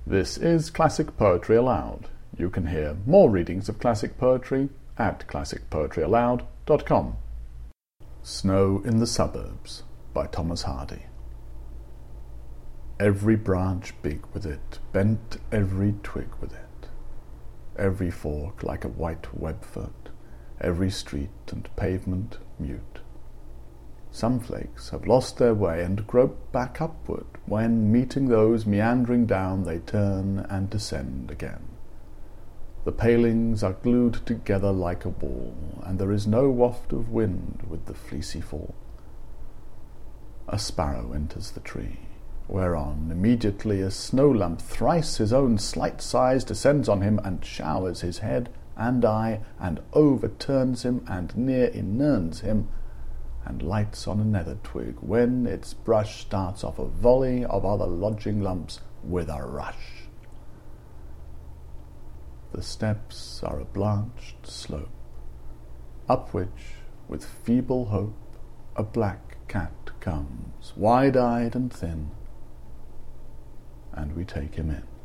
This is Classic Poetry Aloud. You can hear more readings of classic poetry at classicpoetryaloud.com. Snow in the Suburbs by Thomas Hardy. Every branch big with it, bent every twig with it, every fork like a white web-foot, every street and pavement mute. Some flakes have lost their way and grope back upward, when, meeting those meandering down, they turn and descend again. The palings are glued together like a wall, and there is no waft of wind with the fleecy fall. A sparrow enters the tree, whereon immediately a snow lump thrice his own slight size descends on him, and showers his head and eye, and overturns him, and near inerns him, and lights on a nether twig, when its brush starts off a volley of other lodging lumps with a rush. The steps are a blanched slope, up which, with feeble hope, a black cat comes, wide-eyed and thin, and we take him in.